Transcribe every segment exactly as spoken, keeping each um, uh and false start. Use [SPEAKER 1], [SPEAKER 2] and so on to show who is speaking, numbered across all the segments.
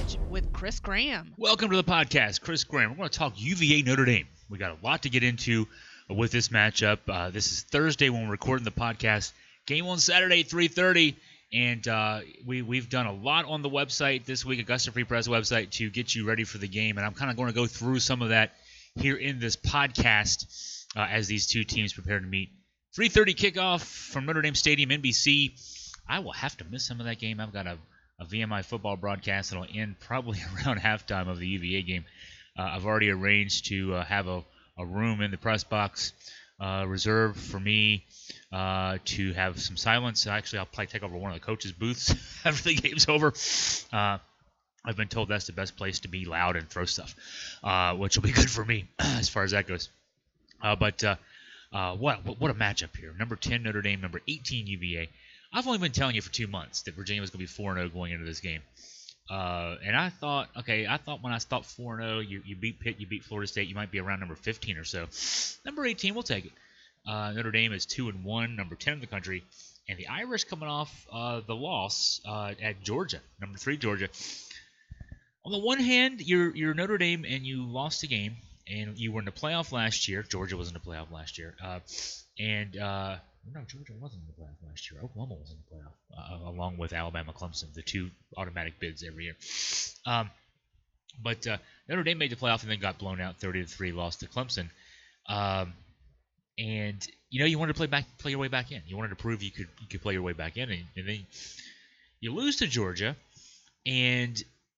[SPEAKER 1] Edge with Chris Graham.
[SPEAKER 2] Welcome to the podcast, Chris Graham. We're going to talk U V A Notre Dame. We got a lot to get into with this matchup. Uh, this is Thursday when we're recording the podcast. Game on Saturday, three thirty, and uh, we we've done a lot on the website this week, Augusta Free Press website, to get you ready for the game. And I'm kind of going to go through some of that here in this podcast uh, as these two teams prepare to meet. three thirty kickoff from Notre Dame Stadium, N B C. I will have to miss some of that game. I've got a, a V M I football broadcast that will end probably around halftime of the U V A game. Uh, I've already arranged to uh, have a, a room in the press box uh, reserved for me uh, to have some silence. Actually, I'll probably take over one of the coaches' booths after the game's over. Uh, I've been told that's the best place to be loud and throw stuff, uh, which will be good for me as far as that goes. Uh, but uh, uh, what what a matchup here. Number ten, Notre Dame. Number eighteen, U V A. I've only been telling you for two months that Virginia was going to be four and oh going into this game. Uh, and I thought, okay, I thought when I stopped four and oh, you, you beat Pitt, you beat Florida State, you might be around number fifteen or so. Number eighteen, we'll take it. Uh, Notre Dame is two and one, number ten in the country. And the Irish coming off uh, the loss uh, at Georgia, number three Georgia. On the one hand, you're, you're Notre Dame and you lost a game, and you were in the playoff last year. Georgia was in the playoff last year. Uh, and... Uh, No, Georgia wasn't in the playoff last year. Oklahoma was in the playoff, uh, along with Alabama, Clemson, the two automatic bids every year. Um, but uh, Notre Dame made the playoff and then got blown out thirty to three, lost to Clemson. Um, and you know, you wanted to play back, play your way back in. You wanted to prove you could you could play your way back in, and, and then you lose to Georgia, and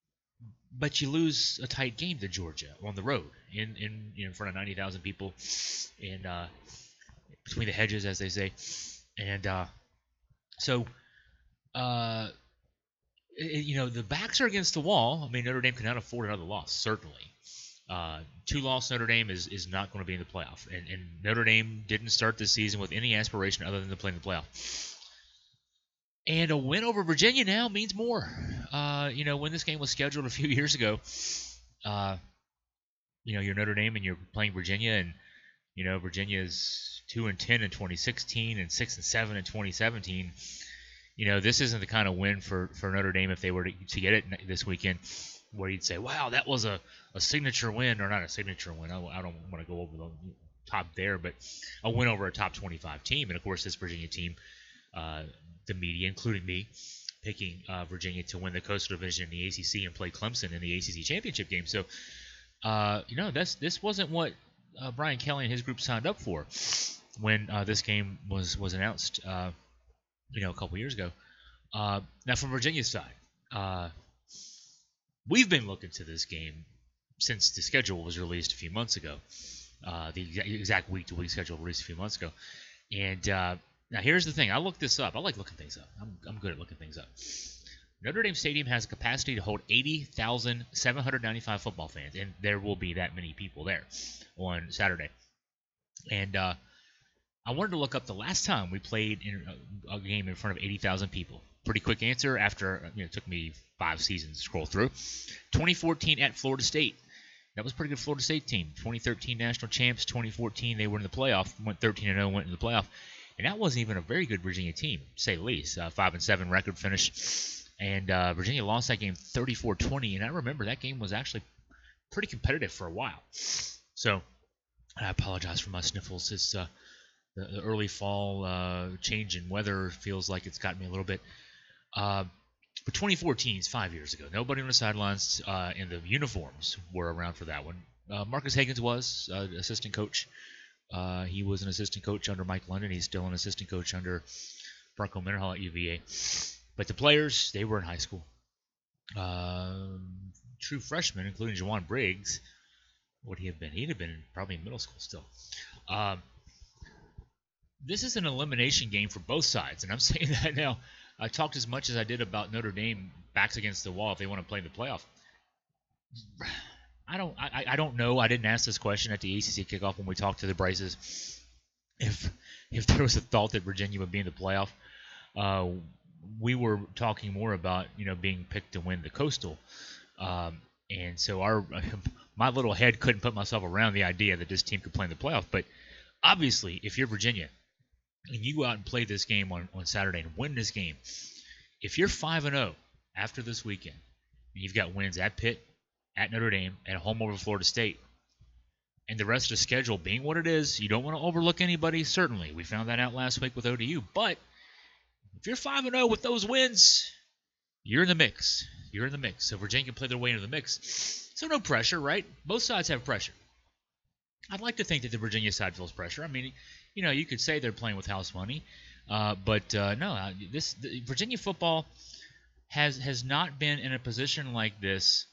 [SPEAKER 2] but you lose a tight game to Georgia on the road in in you know, in front of ninety thousand people, and. Uh, between the hedges, as they say. And uh, so, uh, it, you know, the backs are against the wall. I mean, Notre Dame cannot afford another loss, certainly. Uh, two-loss Notre Dame is, is not going to be in the playoff. And, and Notre Dame didn't start this season with any aspiration other than to play in the playoff. And a win over Virginia now means more. Uh, you know, when this game was scheduled a few years ago, uh, you know, you're Notre Dame and you're playing Virginia, and, you know, Virginia's two and ten in twenty sixteen and six and seven in twenty seventeen. You know, this isn't the kind of win for, for Notre Dame if they were to, to get it this weekend, where you'd say, wow, that was a, a signature win, or not a signature win. I, I don't want to go over the top there, but a win over a top twenty-five team. And, of course, this Virginia team, uh, the media, including me, picking uh, Virginia to win the Coastal Division in the A C C and play Clemson in the A C C championship game. So, uh, you know, that's this wasn't what uh, Brian Kelly and his group signed up for when uh, this game was was announced, uh, you know, a couple years ago. Uh, now, from Virginia's side, uh, we've been looking to this game since the schedule was released a few months ago. Uh, the exact week-to-week schedule released a few months ago. And uh, now here's the thing. I looked this up. I like looking things up. I'm, I'm good at looking things up. Notre Dame Stadium has a capacity to hold eighty thousand seven hundred ninety-five football fans, and there will be that many people there on Saturday. And uh, I wanted to look up the last time we played in a, a game in front of eighty thousand people. Pretty quick answer after, you know, it took me five seasons to scroll through. twenty fourteen at Florida State. That was a pretty good Florida State team. twenty thirteen national champs. twenty fourteen they were in the playoff. Went thirteen and oh, went in the playoff. And that wasn't even a very good Virginia team, to say the least. Uh, five and seven record finish. And uh, Virginia lost that game thirty-four twenty. And I remember that game was actually pretty competitive for a while. So I apologize for my sniffles. It's uh, the, the early fall uh, change in weather feels like it's got me a little bit. Uh, but twenty fourteen is five years ago. Nobody on the sidelines uh, in the uniforms were around for that one. Uh, Marcus Higgins was uh, assistant coach. Uh, he was an assistant coach under Mike London. He's still an assistant coach under Bronco Mendenhall at U V A. But the players, they were in high school. Um, true freshmen, including Jawan Briggs. What would he have been? He'd have been probably in middle school still. Um, this is an elimination game for both sides, and I'm saying that now. I talked as much as I did about Notre Dame backs against the wall if they want to play in the playoff. I don't I, I don't know. I didn't ask this question at the A C C kickoff when we talked to the Bryces. If if there was a thought that Virginia would be in the playoff, uh, we were talking more about, you know, being picked to win the Coastal. Um, and so our my little head couldn't put myself around the idea that this team could play in the playoff. But obviously, if you're Virginia and you go out and play this game on, on Saturday and win this game, if you're five and oh after this weekend, You've got wins at Pitt, at Notre Dame, and home over Florida State. And the rest of the schedule being what it is, you don't want to overlook anybody, certainly. We found that out last week with O D U. But if you're five and oh with those wins, you're in the mix. You're in the mix. So Virginia can play their way into the mix. So no pressure, right? Both sides have pressure. I'd like to think that the Virginia side feels pressure. I mean, you know, you could say they're playing with house money. Uh, but uh, no, this the, Virginia football has has not been in a position like this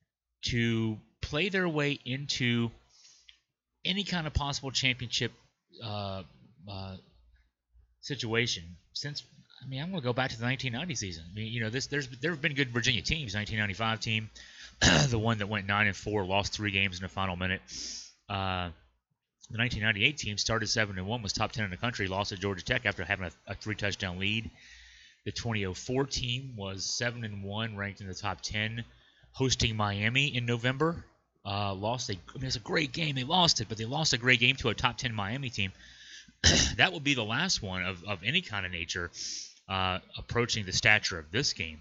[SPEAKER 2] to play their way into any kind of possible championship uh, uh, situation since. I mean, I'm going to go back to the nineteen ninety season. I mean, you know, this there's there have been good Virginia teams. nineteen ninety-five team, the one that went nine and four, lost three games in the final minute. Uh, the nineteen ninety-eight team started seven and one, was top ten in the country, lost to Georgia Tech after having a, a three touchdown lead. The twenty oh four team was seven and one, ranked in the top ten, hosting Miami in November. Uh, lost a, I mean, it's a great game. They lost it, but they lost a great game to a top ten Miami team. That will be the last one of, of any kind of nature uh, approaching the stature of this game.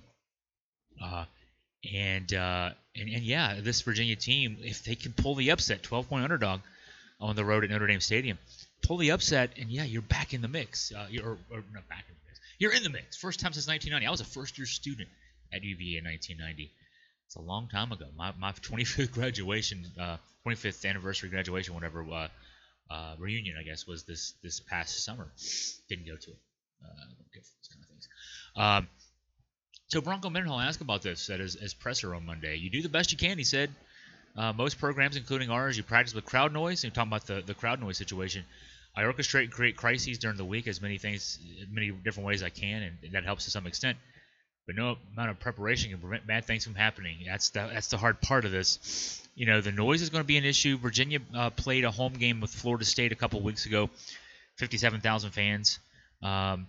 [SPEAKER 2] Uh, and, uh, and and yeah, this Virginia team, if they can pull the upset, twelve-point underdog on the road at Notre Dame Stadium, pull the upset, and yeah, you're back in the mix. Uh, you're or, or not back in the mix. You're in the mix. First time since nineteen ninety. I was a first-year student at U V A in nineteen ninety. It's a long time ago. My my twenty-fifth graduation, uh, twenty-fifth anniversary graduation, whatever. Uh, Uh, reunion, I guess, was this this past summer. Didn't go to it. Uh, those kind of things. Um, so Bronco Mendenhall asked about this at his, his presser on Monday. You do the best you can, he said. Uh, most programs, including ours, you practice with crowd noise. And talking about the, the crowd noise situation. I orchestrate and create crises during the week as many things, many different ways I can, and that helps to some extent. But no amount of preparation can prevent bad things from happening. That's the that's the hard part of this. You know, the noise is going to be an issue. Virginia uh, played a home game with Florida State a couple weeks ago, fifty-seven thousand fans, um,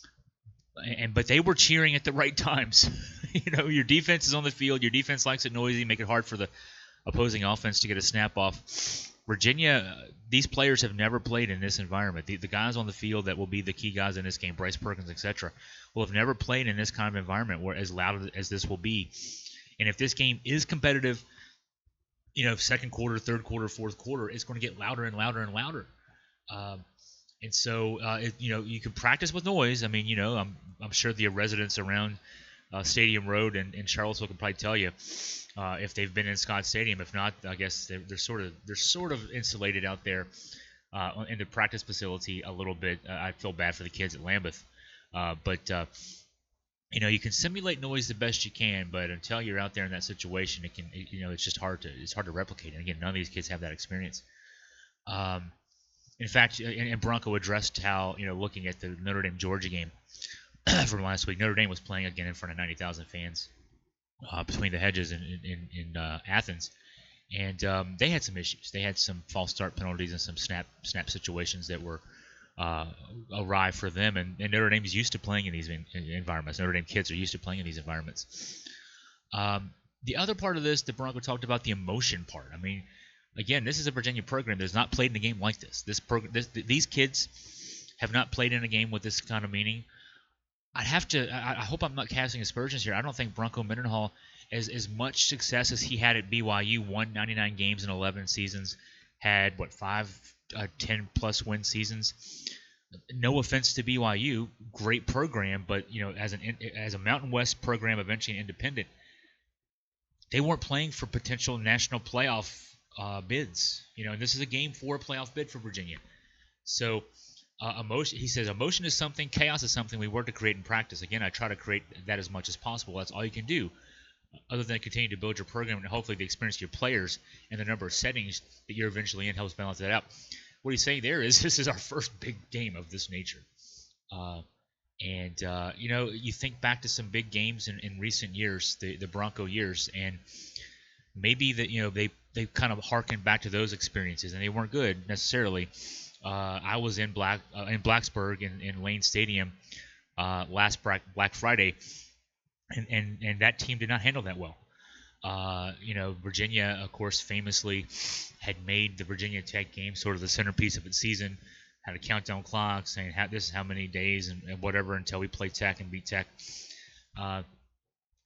[SPEAKER 2] and but they were cheering at the right times. You know, your defense is on the field. Your defense likes it noisy, make it hard for the opposing offense to get a snap off. Virginia, uh, these players have never played in this environment. The, the guys on the field that will be the key guys in this game, Bryce Perkins, et cetera, will have never played in this kind of environment where as loud as this will be. And if this game is competitive, you know, second quarter, third quarter, fourth quarter, it's going to get louder and louder and louder. Um, and so, uh, it, you know, you can practice with noise. I mean, you know, I'm I'm sure the residents around uh, Stadium Road and, and Charlottesville can probably tell you uh, if they've been in Scott Stadium. If not, I guess they're, they're sort of they're sort of insulated out there uh, in the practice facility a little bit. Uh, I feel bad for the kids at Lambeth, uh, but. Uh, You know, you can simulate noise the best you can, but until you're out there in that situation, it can, you know, it's just hard to, it's hard to replicate. And again, none of these kids have that experience. Um, in fact, and, and Bronco addressed how, you know, looking at the Notre Dame Georgia game from last week, Notre Dame was playing again in front of ninety thousand fans uh, between the hedges in in, in uh, Athens, and um, they had some issues. They had some false start penalties and some snap snap situations that were. Uh, arrive for them, and, and Notre Dame is used to playing in these in, in environments. Notre Dame kids are used to playing in these environments. Um, the other part of this that Bronco talked about, the emotion part. I mean, again, this is a Virginia program that has not played in a game like this. This, prog- this These kids have not played in a game with this kind of meaning. I'd have to. I, I hope I'm not casting aspersions here. I don't think Bronco Mendenhall, as as much success as he had at B Y U, won ninety-nine games in eleven seasons, had what five. Uh, ten plus win seasons. No offense to B Y U, great program, but you know, as an as a Mountain West program, eventually independent, they weren't playing for potential national playoff uh, bids. You know, and this is a game four playoff bid for Virginia. So, uh, emotion. He says emotion is something, chaos is something we work to create in practice. Again, I try to create that as much as possible. That's all you can do, other than continue to build your program and hopefully the experience of your players and the number of settings that you're eventually in helps balance that out. What he's saying there is this is our first big game of this nature. Uh, and, uh, you know, you think back to some big games in, in recent years, the, the Bronco years, and maybe that, you know, they, they kind of harkened back to those experiences, and they weren't good necessarily. Uh, I was in Black uh, in Blacksburg in, in Lane Stadium uh, last Black Friday, and, and, and that team did not handle that well. Uh, you know, Virginia, of course, famously had made the Virginia Tech game sort of the centerpiece of its season, had a countdown clock saying this is how many days and, and whatever until we play Tech and beat Tech. Uh,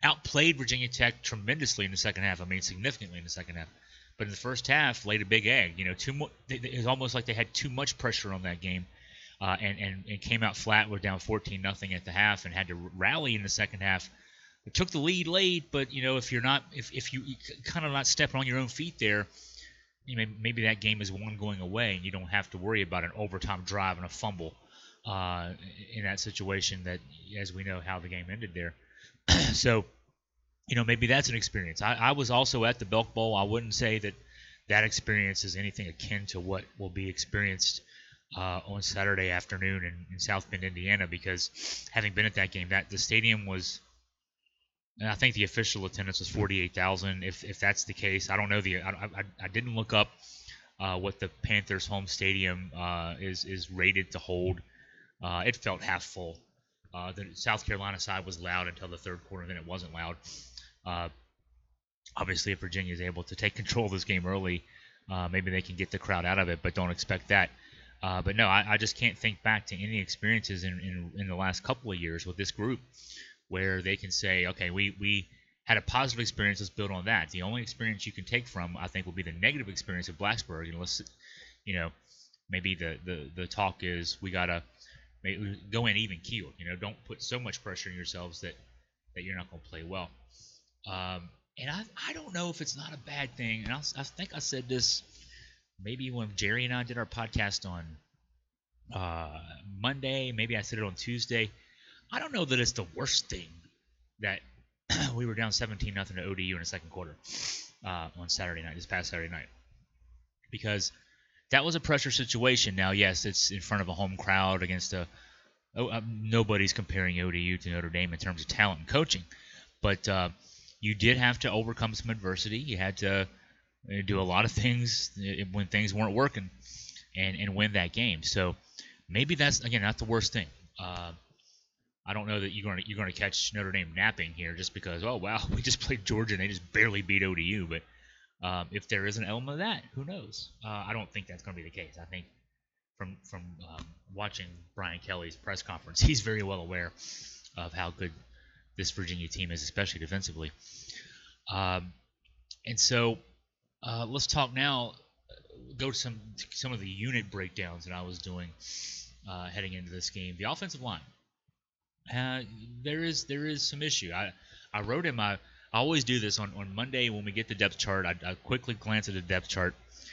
[SPEAKER 2] outplayed Virginia Tech tremendously in the second half. I mean, significantly in the second half. But in the first half, laid a big egg. You know, too mo- it was almost like they had too much pressure on that game, uh, and, and and came out flat. We're down fourteen nothing at the half, and had to rally in the second half. It took the lead late, but you know, if you're not, if if you, you kind of not stepping on your own feet there, you know, maybe that game is one going away, and you don't have to worry about an overtime drive and a fumble uh, in that situation. That, as we know, how the game ended there. So. You know, maybe that's an experience. I, I was also at the Belk Bowl. I wouldn't say that that experience is anything akin to what will be experienced uh, on Saturday afternoon in, in South Bend, Indiana, because having been at that game, that the stadium was, and I think the official attendance was forty-eight thousand. If if that's the case, I don't know. The I, I, I didn't look up uh, what the Panthers' home stadium uh, is is rated to hold. Uh, it felt half full. Uh, the South Carolina side was loud until the third quarter, and then it wasn't loud. Uh, obviously, if Virginia is able to take control of this game early, uh, maybe they can get the crowd out of it, but don't expect that. Uh, but no, I, I just can't think back to any experiences in, in, in the last couple of years with this group where they can say, okay, we, we had a positive experience, let's build on that. The only experience you can take from, I think, will be the negative experience of Blacksburg. You know, let's, you know maybe the, the, the talk is we got to go in even keeled. You know, don't put so much pressure on yourselves that, that you're not going to play well. Um, and I, I don't know if it's not a bad thing. And I, I think I said this maybe when Jerry and I did our podcast on uh, Monday. Maybe I said it on Tuesday. I don't know that it's the worst thing that we were down seventeen nothing to O D U in the second quarter uh, on Saturday night, this past Saturday night. Because that was a pressure situation. Now, yes, it's in front of a home crowd against a oh, uh, – nobody's comparing O D U to Notre Dame in terms of talent and coaching. But uh, – you did have to overcome some adversity. You had to do a lot of things when things weren't working and, and win that game. So maybe that's, again, not the worst thing. Uh, I don't know that you're going to you're going to catch Notre Dame napping here just because, oh, wow, we just played Georgia and they just barely beat O D U. But um, if there is an element of that, who knows? Uh, I don't think that's going to be the case. I think from, from um, watching Brian Kelly's press conference, he's very well aware of how good this Virginia team is, especially defensively. Um, and so uh, let's talk now, go to some some of the unit breakdowns that I was doing uh, heading into this game. The offensive line. Uh, there is there is some issue. I, I wrote in my – I always do this on, on Monday when we get the depth chart. I, I quickly glance at the depth chart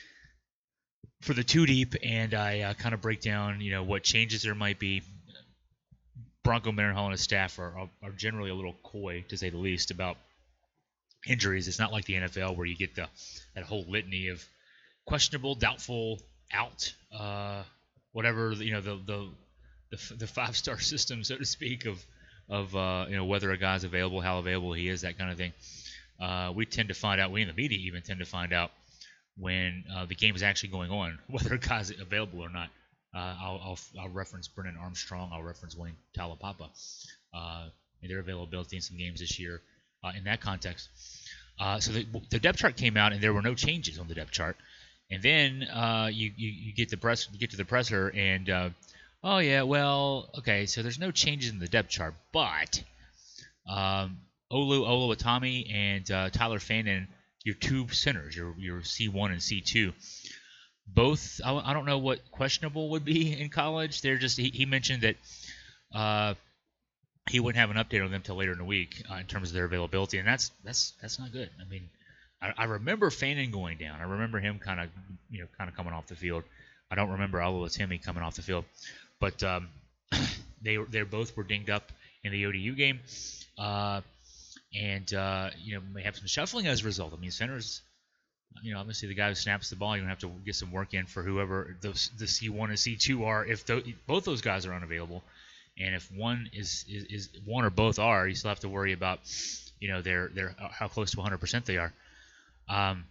[SPEAKER 2] for the two deep, and I uh, kind of break down, you know, what changes there might be. Bronco Mendenhall and his staff are, are, are generally a little coy, to say the least, about injuries. It's not like the N F L where you get the that whole litany of questionable, doubtful, out, uh, whatever, you know, the the the, the five star system, so to speak, of of uh, you know, whether a guy's available, how available he is, that kind of thing. Uh, we tend to find out, we in the media even tend to find out when uh, the game is actually going on, whether a guy's available or not. Uh, I'll, I'll, I'll reference Brennan Armstrong. I'll reference Wayne Talapapa uh, and their availability in some games this year uh, in that context. Uh, so the, the depth chart came out, and there were no changes on the depth chart. And then uh, you, you you get the press you get to the presser, and uh, oh yeah, well, okay, so there's no changes in the depth chart, but um, Olu Oluwatimi and uh, Tyler Fannin, your two centers, your your C one and C two. Both, I don't know what questionable would be in college. They're just he, he mentioned that uh, he wouldn't have an update on them till later in the week uh, in terms of their availability, and that's that's that's not good. I mean, I, I remember Fannin going down. I remember him kind of you know kind of coming off the field. I don't remember Oluwatimi coming off the field, but um, they they both were dinged up in the O D U game, uh, and uh, you know may have some shuffling as a result. I mean, centers. You know, obviously the guy who snaps the ball, you're going to have to get some work in for whoever those, the C one and C two are. If the, both those guys are unavailable, and if one is, is, is one or both are, you still have to worry about, you know, their their how close to one hundred percent they are. Um,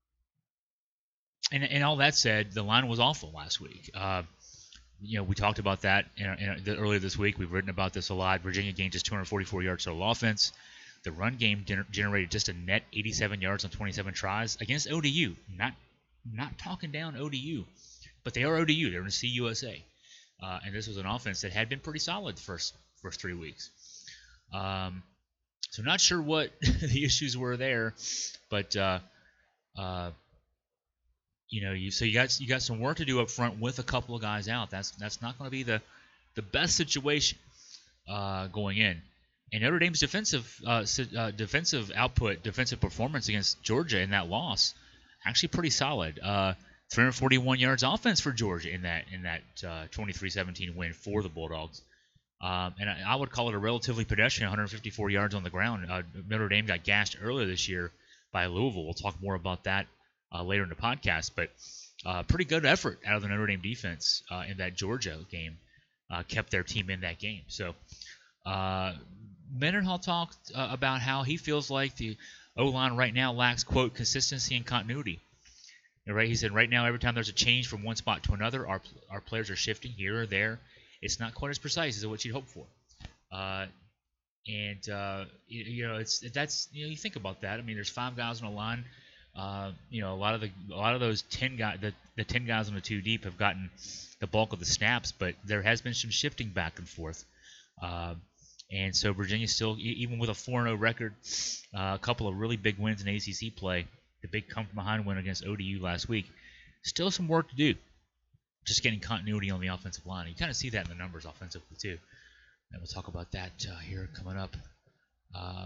[SPEAKER 2] and and all that said, the line was awful last week. Uh, you know, we talked about that in, in, the, earlier this week. We've written about this a lot. Virginia gained just two hundred forty-four yards total offense. The run game gener- generated just a net eighty-seven yards on twenty-seven tries against O D U. Not not talking down O D U, but they are O D U. They're in the C U S A. Uh, and this was an offense that had been pretty solid the first, first three weeks. Um, So not sure what the issues were there, but uh, uh, you know, you so you got you got some work to do up front with a couple of guys out. That's that's not going to be the the best situation uh, going in. And Notre Dame's defensive uh, uh, defensive output, defensive performance against Georgia in that loss, actually pretty solid. Uh, three hundred forty-one yards offense for Georgia in that in that uh, twenty-three seventeen win for the Bulldogs. Um, and I, I would call it a relatively pedestrian one hundred fifty-four yards on the ground. Uh, Notre Dame got gashed earlier this year by Louisville. We'll talk more about that uh, later in the podcast. But uh, pretty good effort out of the Notre Dame defense uh, in that Georgia game. Uh, kept their team in that game. So uh, Mendenhall talked uh, about how he feels like the O-line right now lacks, quote, consistency and continuity. Right? He said right now every time there's a change from one spot to another, our our players are shifting here or there. It's not quite as precise as what you'd hope for. Uh, and, uh, you, you know, it's that's you know you think about that. I mean, there's five guys on the line. Uh, you know, a lot of the a lot of those ten guys, the, the ten guys on the two deep have gotten the bulk of the snaps, but there has been some shifting back and forth. Uh, and so Virginia still, even with a four and oh record, uh, a couple of really big wins in A C C play, the big come from behind win against O D U last week, still some work to do. Just getting continuity on the offensive line. You kind of see that in the numbers offensively too. And we'll talk about that uh, here coming up. Um,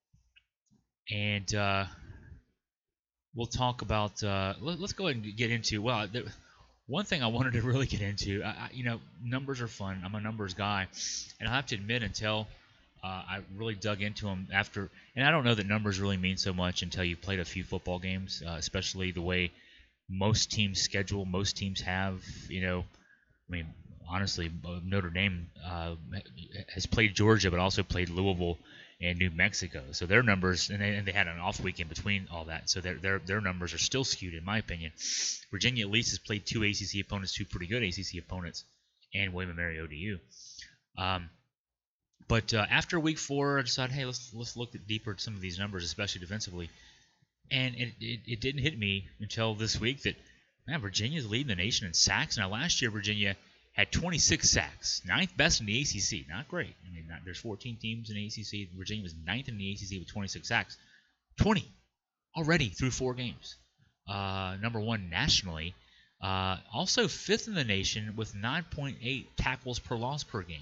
[SPEAKER 2] and uh, we'll talk about. Uh, let, us go ahead and get into. Well, there, one thing I wanted to really get into. I, I, you know, numbers are fun. I'm a numbers guy, and I have to admit, until uh, I really dug into them after, and I don't know that numbers really mean so much until you played a few football games, uh, especially the way most teams schedule, most teams have, you know, I mean, honestly, Notre Dame uh, has played Georgia, but also played Louisville and New Mexico. So their numbers, and they, and they had an off week in between all that. So their, their their numbers are still skewed, in my opinion. Virginia at least has played two A C C opponents, two pretty good A C C opponents, and William and Mary O D U. Um, but uh, after week four, I decided, hey, let's let's look at deeper at some of these numbers, especially defensively. And it, it, it didn't hit me until this week that, man, Virginia's leading the nation in sacks. Now, last year, Virginia had twenty-six sacks, ninth best in the A C C. Not great. I mean, not, there's fourteen teams in the A C C. Virginia was ninth in the A C C with twenty-six sacks. twenty already through four games. Uh, number one nationally. Uh, also fifth in the nation with nine point eight tackles per loss per game.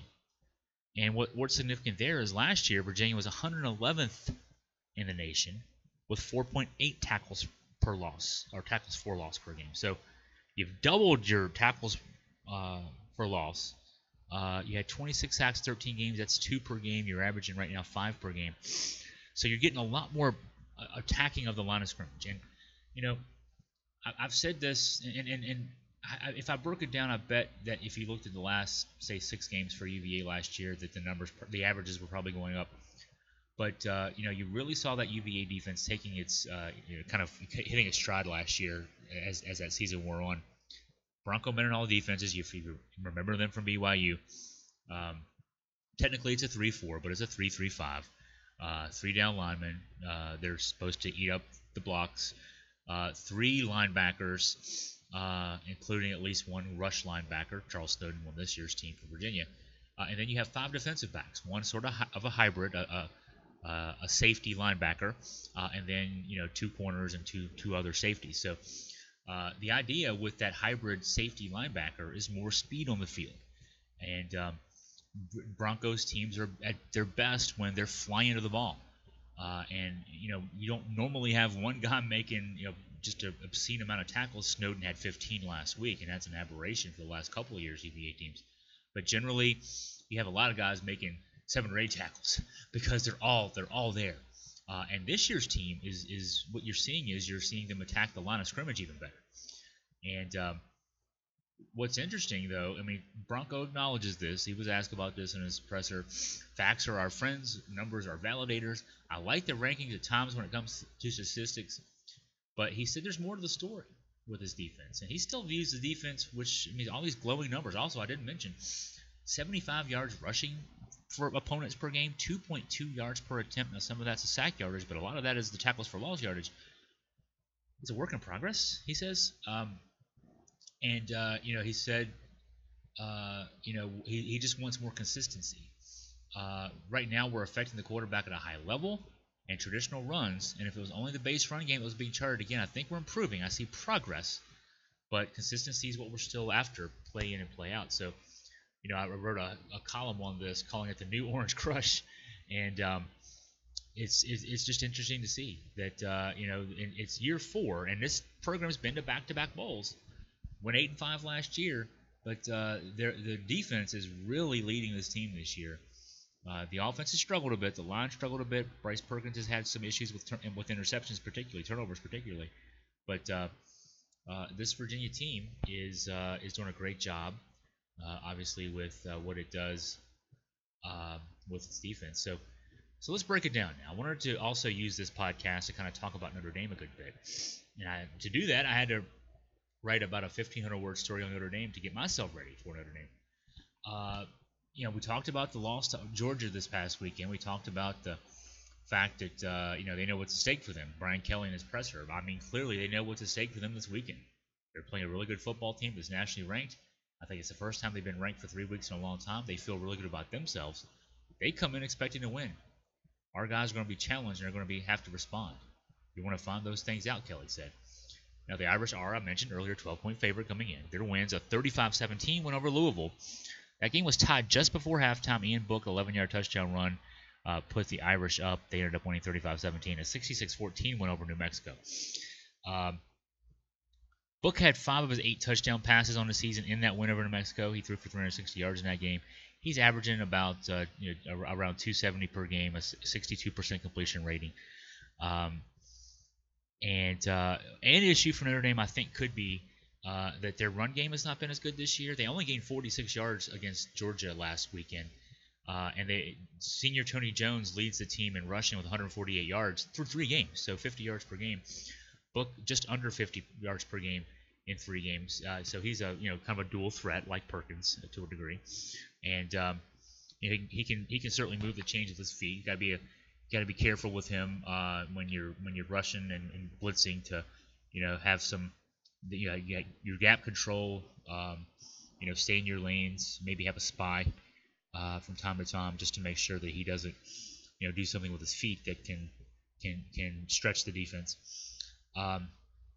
[SPEAKER 2] And what, what's significant there is last year, Virginia was one hundred eleventh in the nation with four point eight tackles per loss, or tackles for loss per game. So you've doubled your tackles uh, for loss. Uh, you had twenty-six sacks, thirteen games. That's two per game. You're averaging right now five per game. So you're getting a lot more uh, attacking of the line of scrimmage. And, you know, I, I've said this, and, and, and I, if I broke it down, I bet that if you looked at the last, say, six games for U V A last year, that the numbers, the averages were probably going up. But, uh, you know, you really saw that U V A defense taking its, uh, you know, kind of hitting its stride last year as, as that season wore on. Bronco Mendenhall defenses, if you remember them from B Y U, um, technically it's a three four, but it's a three three five. Uh, three down linemen. Uh, they're supposed to eat up the blocks. Uh, three linebackers, uh, including at least one rush linebacker. Charles Snowden won this year's team for Virginia. Uh, and then you have five defensive backs, one sort of, hi- of a hybrid, a, a Uh, a safety linebacker, uh, and then you know two corners and two two other safeties. So uh, the idea with that hybrid safety linebacker is more speed on the field, and um, Broncos teams are at their best when they're flying to the ball, uh, and you know you don't normally have one guy making you know just an obscene amount of tackles. Snowden had fifteen last week, and that's an aberration for the last couple of years U V A teams. But generally, you have a lot of guys making seven or eight tackles because they're all they're all there. Uh, and this year's team is is what you're seeing is you're seeing them attack the line of scrimmage even better. And um, what's interesting though, I mean, Bronco acknowledges this. He was asked about this in his presser. Facts are our friends. Numbers are validators. I like the rankings at times when it comes to statistics, but he said there's more to the story with his defense, and he still views the defense, which I mean, all these glowing numbers. Also, I didn't mention seventy-five yards rushing for opponents per game, two point two yards per attempt. Now, some of that's a sack yardage, but a lot of that is the tackles for loss yardage. It's a work in progress, he says. Um, and, uh, you know, he said, uh, you know, he, he just wants more consistency. uh, right now we're affecting the quarterback at a high level and traditional runs. And if it was only the base run game that was being charted again, I think we're improving. I see progress, but consistency is what we're still after, play in and play out. So, you know, I wrote a, a column on this calling it the new Orange Crush, and um, it's, it's it's just interesting to see that uh, you know in, it's year four, and this program's been to back-to-back bowls, went eight and five last year, but uh, the defense is really leading this team this year. Uh, the offense has struggled a bit. The line struggled a bit. Bryce Perkins has had some issues with tur- with interceptions, particularly turnovers, particularly. But uh, uh, this Virginia team is uh, is doing a great job, uh, obviously with uh, what it does uh, with its defense. So, so let's break it down now. I wanted to also use this podcast to kind of talk about Notre Dame a good bit. And I, to do that, I had to write about a fifteen hundred word story on Notre Dame to get myself ready for Notre Dame. Uh, you know, we talked about the loss to Georgia this past weekend. We talked about the fact that, uh, you know, they know what's at stake for them. Brian Kelly and his presser. I mean, clearly they know what's at stake for them this weekend. They're playing a really good football team that's nationally ranked. I think it's the first time they've been ranked for three weeks in a long time. They feel really good about themselves. They come in expecting to win. Our guys are going to be challenged and they're going to be have to respond. You want to find those things out, Kelly said. Now, the Irish are, I mentioned earlier, twelve-point favorite coming in. Their wins, a thirty-five seventeen win over Louisville. That game was tied just before halftime. Ian Book, eleven-yard touchdown run, uh, put the Irish up. They ended up winning thirty-five seventeen. A sixty-six fourteen win over New Mexico. Um, Book had five of his eight touchdown passes on the season in that win over New Mexico. He threw for three hundred sixty yards in that game. He's averaging about uh, you know, around two seventy per game, a sixty-two percent completion rating. Um, and uh, an issue for Notre Dame, I think, could be uh, that their run game has not been as good this year. They only gained forty-six yards against Georgia last weekend. Uh, and they, senior Tony Jones leads the team in rushing with one hundred forty-eight yards through three games, so fifty yards per game. Book just under fifty yards per game in three games. Uh, so he's a you know kind of a dual threat like Perkins uh, to a degree, and um, you know, he, he can he can certainly move the chains with his feet. You got to be a got to be careful with him uh, when you're when you're rushing and, and blitzing to you know have some you know, you your gap control. Um, you know, stay in your lanes. Maybe have a spy uh, from time to time just to make sure that he doesn't you know do something with his feet that can can can stretch the defense. Um,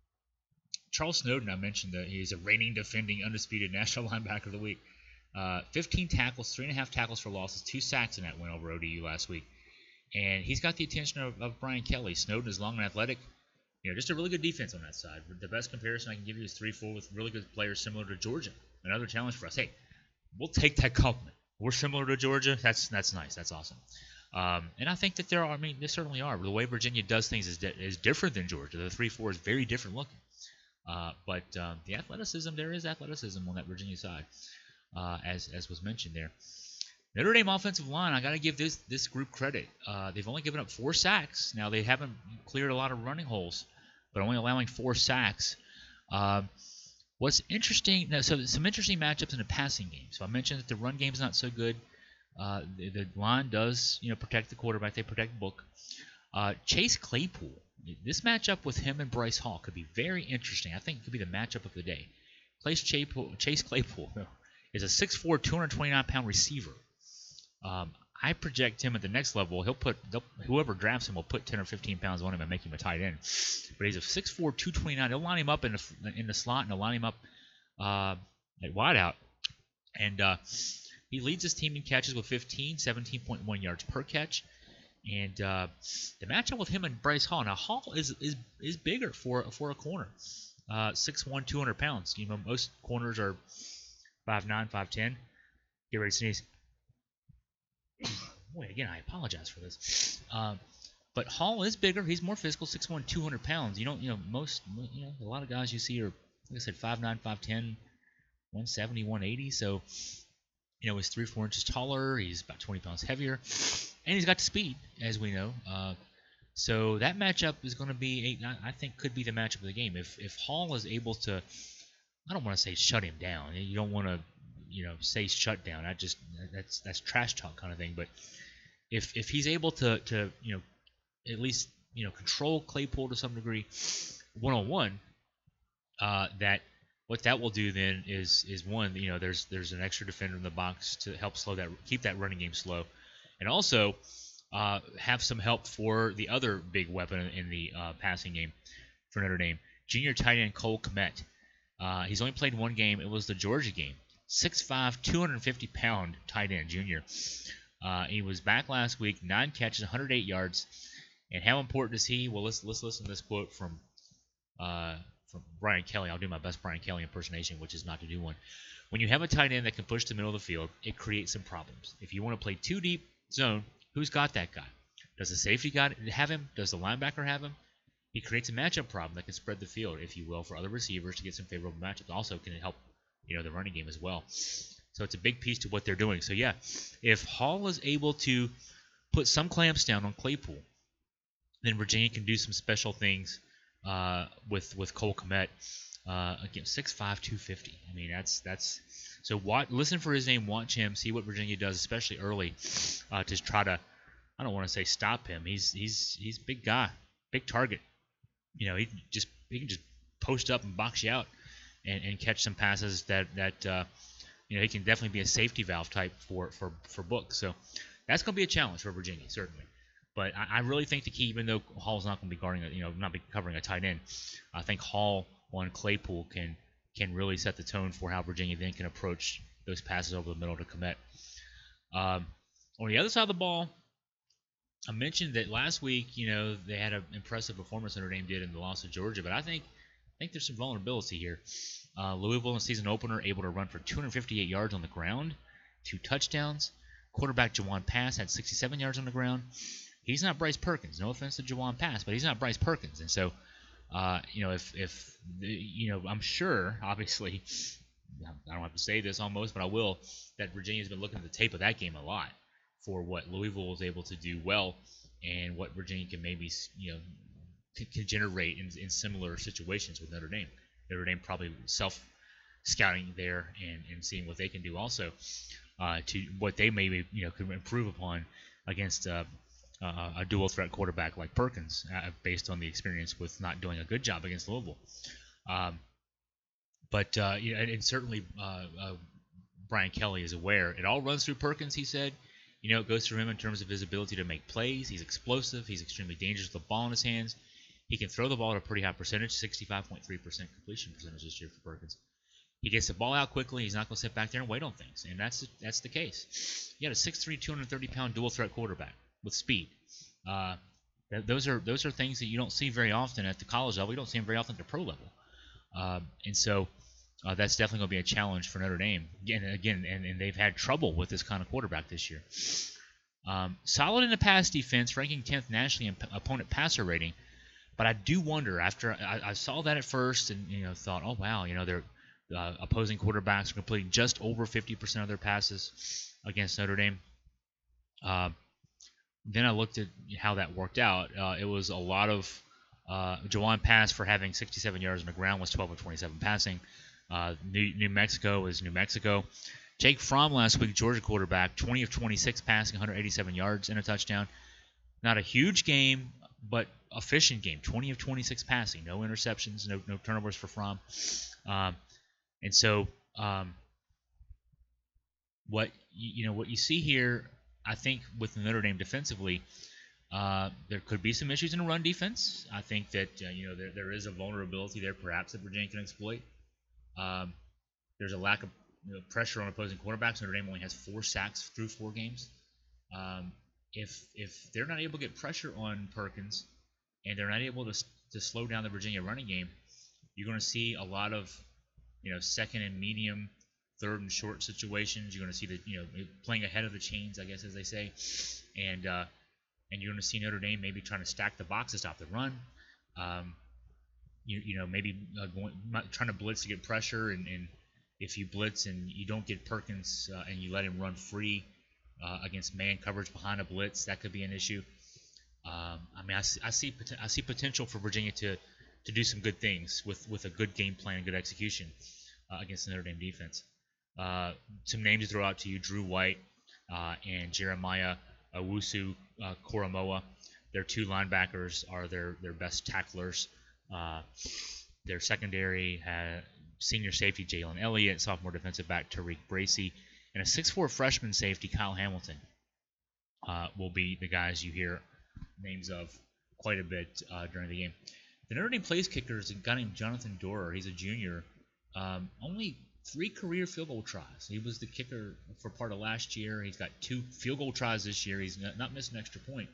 [SPEAKER 2] Charles Snowden, I mentioned that he's a reigning, defending, undisputed national linebacker of the week. Uh, fifteen tackles, three and a half tackles for losses, two sacks in that win over O D U last week. And he's got the attention of, of Brian Kelly. Snowden is long and athletic. You know, just a really good defense on that side. The best comparison I can give you is three four with really good players similar to Georgia. Another challenge for us. Hey, we'll take that compliment. We're similar to Georgia. That's that's nice. That's awesome. Um, and I think that there are, I mean, they certainly are. The way Virginia does things is, di- is different than Georgia. The three four is very different looking. Uh, but um, the athleticism, there is athleticism on that Virginia side, uh, as as was mentioned there. Notre Dame offensive line, I got to give this this group credit. Uh, they've only given up four sacks. Now, they haven't cleared a lot of running holes, but only allowing four sacks. Um, what's interesting, now, so some interesting matchups in the passing game. So I mentioned that the run game is not so good. Uh, the, the line does, you know, protect the quarterback. They protect Book. Uh, Chase Claypool. This matchup with him and Bryce Hall could be very interesting. I think it could be the matchup of the day. Chase Claypool, Chase Claypool is a six four, two hundred twenty-nine pound receiver. Um, I project him at the next level. He'll put whoever drafts him will put ten or fifteen pounds on him and make him a tight end. But he's a six four, two twenty-nine. They'll line him up in the in the slot and they'll line him up uh, at wideout. And uh, he leads his team in catches with fifteen, seventeen point one yards per catch. And uh, the matchup with him and Bryce Hall. Now Hall is is is bigger for for a corner, uh, six one, two hundred pounds. You know most corners are five nine, five ten. Get ready to sneeze. Boy, again, I apologize for this. Um, but Hall is bigger. He's more physical, six one, two hundred pounds. You don't, you know, most, you know, a lot of guys you see are, like I said, five nine, five ten, one seventy, one eighty. So, you know, he's three, four inches taller. He's about twenty pounds heavier. And he's got the speed, as we know. Uh, so that matchup is going to be, a, I think, could be the matchup of the game. If if Hall is able to, I don't want to say shut him down. You don't want to, you know, say shut down. I just that's that's trash talk kind of thing. But if if he's able to to you know at least you know control Claypool to some degree one on one, uh, that what that will do then is is one you know there's there's an extra defender in the box to help slow that keep that running game slow, and also uh, have some help for the other big weapon in the uh, passing game for Notre Dame, junior tight end Cole Kmet. Uh, he's only played one game. It was the Georgia game. six five, two hundred fifty pound tight end, junior. Uh, he was back last week, nine catches, one hundred eight yards. And how important is he? Well, let's let's listen to this quote from uh, from Brian Kelly. I'll do my best Brian Kelly impersonation, which is not to do one. When you have a tight end that can push to the middle of the field, it creates some problems. If you want to play too deep zone, who's got that guy? Does the safety got have him? Does the linebacker have him? He creates a matchup problem that can spread the field, if you will, for other receivers to get some favorable matchups. Also, can help you know the running game as well. So it's a big piece to what they're doing. So yeah, if Hall is able to put some clamps down on Claypool, then Virginia can do some special things uh, with with Cole Kmet. Uh, again, six five, two fifty. I mean, that's that's. So watch, listen for his name, watch him, see what Virginia does, especially early, uh, to try to. I don't want to say stop him. He's he's he's a big guy, big target. You know, he just he can just post up and box you out, and, and catch some passes that that uh, you know he can definitely be a safety valve type for for for Book. So that's going to be a challenge for Virginia, certainly. But I, I really think the key, even though Hall's not going to be guarding, a, you know, not be covering a tight end, I think Hall on Claypool can can really set the tone for how Virginia then can approach those passes over the middle to Kmet. Um, on the other side of the ball, I mentioned that last week, you know, they had an impressive performance Notre Dame did in the loss to Georgia, but I think I think there's some vulnerability here. Uh, Louisville in the season opener able to run for two hundred fifty-eight yards on the ground, two touchdowns. Quarterback Jawan Pass had sixty-seven yards on the ground. He's not Bryce Perkins. No offense to Jawan Pass, but he's not Bryce Perkins. And so, uh, you know, if if you know, I'm sure, obviously, I don't have to say this almost, but I will, that Virginia's been looking at the tape of that game a lot for what Louisville was able to do well and what Virginia can maybe, you know, can generate in, in similar situations with Notre Dame. Notre Dame probably self-scouting there and, and seeing what they can do also uh, to what they maybe, you know, could improve upon against uh, uh, a dual threat quarterback like Perkins uh, based on the experience with not doing a good job against Louisville. Um, but, uh, you know, and, and certainly uh, uh, Brian Kelly is aware. It all runs through Perkins, he said. You know, it goes through him in terms of his ability to make plays. He's explosive. He's extremely dangerous with the ball in his hands. He can throw the ball at a pretty high percentage, sixty-five point three percent completion percentage this year for Perkins. He gets the ball out quickly. He's not going to sit back there and wait on things, and that's that's the case. You got a six three, two hundred thirty pound dual threat quarterback with speed. Uh, th- those are those are things that you don't see very often at the college level. You don't see them very often at the pro level, uh, and so uh, that's definitely going to be a challenge for Notre Dame. Again, again, and, and they've had trouble with this kind of quarterback this year. Um, solid in the pass defense, ranking tenth nationally in p- opponent passer rating. But I do wonder, after I, I saw that at first and, you know, thought, oh, wow, you know, their uh, opposing quarterbacks are completing just over fifty percent of their passes against Notre Dame. Uh, then I looked at how that worked out. Uh, it was a lot of uh, Jawan Pass for having sixty-seven yards on the ground was twelve of twenty-seven passing. Uh, New, New Mexico is New Mexico. Jake Fromm last week, Georgia quarterback, twenty of twenty-six passing, one hundred eighty-seven yards and a touchdown. Not a huge game, but efficient game. twenty of twenty-six passing, no interceptions, no no turnovers for Fromm. Um, and so, um, what you, you know, what you see here, I think, with Notre Dame defensively, uh, there could be some issues in the run defense. I think that uh, you know there there is a vulnerability there, perhaps that Virginia can exploit. Um, there's a lack of you know, pressure on opposing quarterbacks. Notre Dame only has four sacks through four games. Um, if if they're not able to get pressure on Perkins, and they're not able to to slow down the Virginia running game, you're going to see a lot of you know second and medium, third and short situations. You're going to see the you know playing ahead of the chains, I guess as they say, and uh, and you're going to see Notre Dame maybe trying to stack the box to stop the run. Um, you you know maybe uh, going, trying to blitz to get pressure, and, and if you blitz and you don't get Perkins uh, and you let him run free uh, against man coverage behind a blitz, that could be an issue. Um, I mean, I see, I see, I see potential for Virginia to, to do some good things with, with a good game plan and good execution uh, against the Notre Dame defense. Uh, some names to throw out to you: Drew White uh, and Jeremiah Owusu uh, Koromoa. Their two linebackers are their, their best tacklers. Uh, their secondary had senior safety Jalen Elliott, sophomore defensive back Tariq Bracy, and a six foot four freshman safety Kyle Hamilton. uh, will be the guys you hear names of quite a bit uh, during the game. The Notre Dame place kicker is a guy named Jonathan Dorer. He's a junior. Um, only three career field goal tries. He was the kicker for part of last year. He's got two field goal tries this year. He's not, not missed an extra point.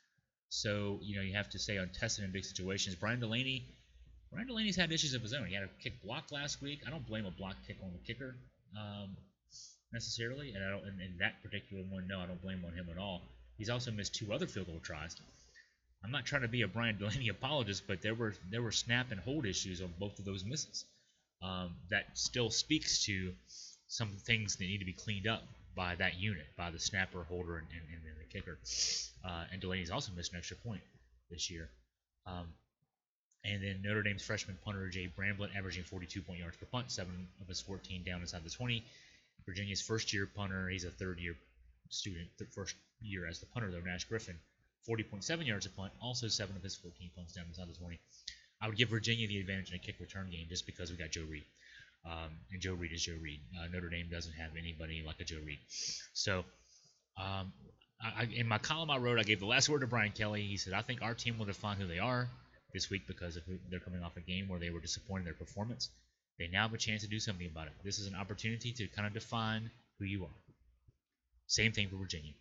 [SPEAKER 2] So, you know, you have to say untested in big situations. Brian Delaney, Brian Delaney's had issues of his own. He had a kick block last week. I don't blame a block kick on the kicker um, necessarily, and I don't. In that particular one, no, I don't blame on him at all. He's also missed two other field goal tries. I'm not trying to be a Brian Delaney apologist, but there were there were snap and hold issues on both of those misses. Um, that still speaks to some things that need to be cleaned up by that unit, by the snapper, holder, and, and, and the kicker. Uh, and Delaney's also missed an extra point this year. Um, and then Notre Dame's freshman punter, Jay Bramblett, averaging forty-two point yards per punt, seven of his fourteen down inside the twenty. Virginia's first-year punter, he's a third-year student, the first year as the punter, though, Nash Griffin, forty point seven yards a punt, also seven of his fourteen punts down inside the twenty. I would give Virginia the advantage in a kick return game just because we got Joe Reed. Um, and Joe Reed is Joe Reed. Uh, Notre Dame doesn't have anybody like a Joe Reed. So, um, I, in my column I wrote, I gave the last word to Brian Kelly. He said, I think our team will define who they are this week because of who, they're coming off a game where they were disappointed in their performance. They now have a chance to do something about it. This is an opportunity to kind of define who you are. Same thing for Virginia.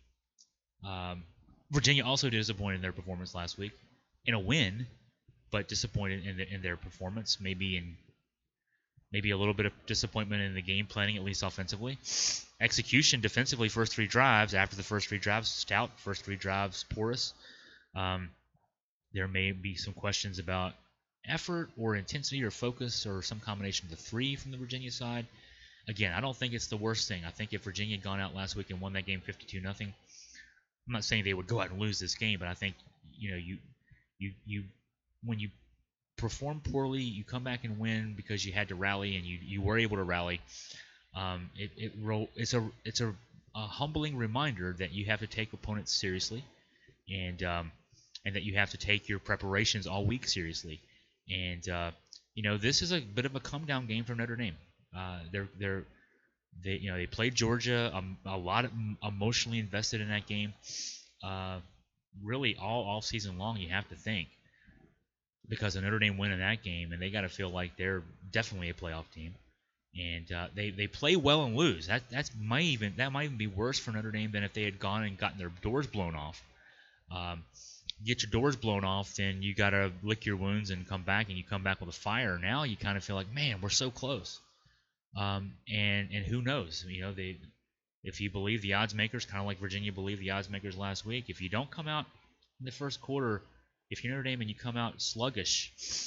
[SPEAKER 2] Um, Virginia also disappointed in their performance last week in a win, but disappointed in, the, in their performance, maybe in maybe a little bit of disappointment in the game planning, at least offensively. Execution defensively, first three drives. After the first three drives, stout. First three drives, porous. Um, there may be some questions about effort or intensity or focus or some combination of the three from the Virginia side. Again, I don't think it's the worst thing. I think if Virginia had gone out last week and won that game fifty-two nothing, I'm not saying they would go out and lose this game, but I think, you know, you you you when you perform poorly, you come back and win because you had to rally and you, you were able to rally. Um, it, it it's a it's a, a humbling reminder that you have to take opponents seriously, and um, and that you have to take your preparations all week seriously. And uh, you know, this is a bit of a come down game for Notre Dame. Uh, they're they're they you know they played Georgia, um, a lot of emotionally invested in that game. Uh, really all all season long, you have to think. Because of Notre Dame winning that game, and they got to feel like they're definitely a playoff team, and uh, they they play well and lose. That that's might even that might even be worse for Notre Dame than if they had gone and gotten their doors blown off. Um, get your doors blown off, then you got to lick your wounds and come back, and you come back with a fire. Now you kind of feel like, man, we're so close. Um, and and who knows? You know, they if you believe the odds makers, kind of like Virginia believed the odds makers last week. If you don't come out in the first quarter. If you're Notre Dame and you come out sluggish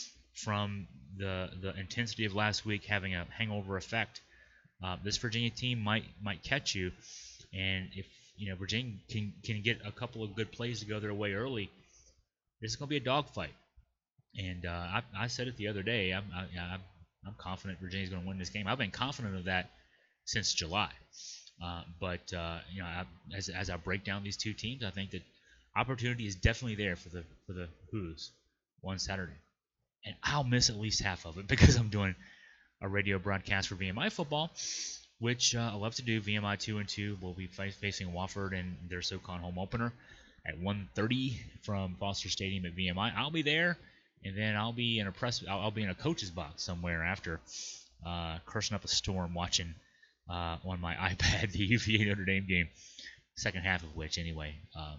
[SPEAKER 2] from the the intensity of last week having a hangover effect, uh, this Virginia team might might catch you. And if you know Virginia can can get a couple of good plays to go their way early, this is going to be a dogfight. And uh, I, I said it the other day. I'm I, I'm, I'm confident Virginia's going to win this game. I've been confident of that since July. Uh, but uh, you know, I, as as I break down these two teams, I think that opportunity is definitely there for the for the Hoos one Saturday, and I'll miss at least half of it because I'm doing a radio broadcast for V M I football, which uh, I love to do. V M I two and two will be facing Wofford in their SoCon home opener at one thirty from Foster Stadium at V M I. I'll be there, and then I'll be in a press. I'll, I'll be in a coach's box somewhere after, uh, cursing up a storm, watching uh, on my iPad the U V A Notre Dame game, second half of which anyway. Um,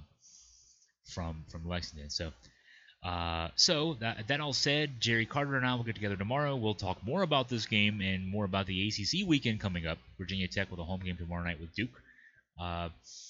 [SPEAKER 2] from from Lexington. So uh, so that, that all said, Jerry Carter and I will get together tomorrow. We'll talk more about this game and more about the A C C weekend coming up. Virginia Tech with a home game tomorrow night with Duke. Uh,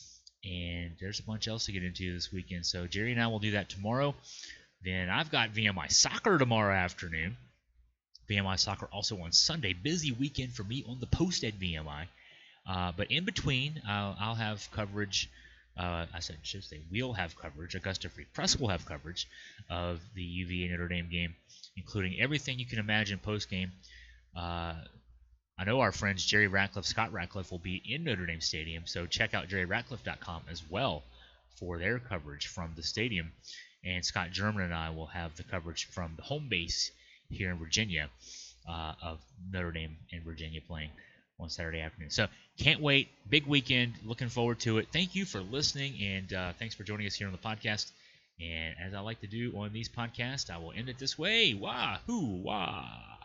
[SPEAKER 2] and there's a bunch else to get into this weekend. So Jerry and I will do that tomorrow. Then I've got V M I Soccer tomorrow afternoon. V M I Soccer also on Sunday. Busy weekend for me on the post at V M I. Uh, but in between, I'll, I'll have coverage. Uh, I said, should say we'll have coverage. Augusta Free Press will have coverage of the U V A Notre Dame game, including everything you can imagine post game. Uh, I know our friends Jerry Ratcliffe, Scott Ratcliffe will be in Notre Dame Stadium, so check out jerry ratcliffe dot com as well for their coverage from the stadium. And Scott German and I will have the coverage from the home base here in Virginia uh, of Notre Dame and Virginia playing. on Saturday afternoon. So can't wait. Big weekend. Looking forward to it. Thank you for listening, and uh, thanks for joining us here on the podcast. And as I like to do on these podcasts, I will end it this way. Wah, hoo, wah.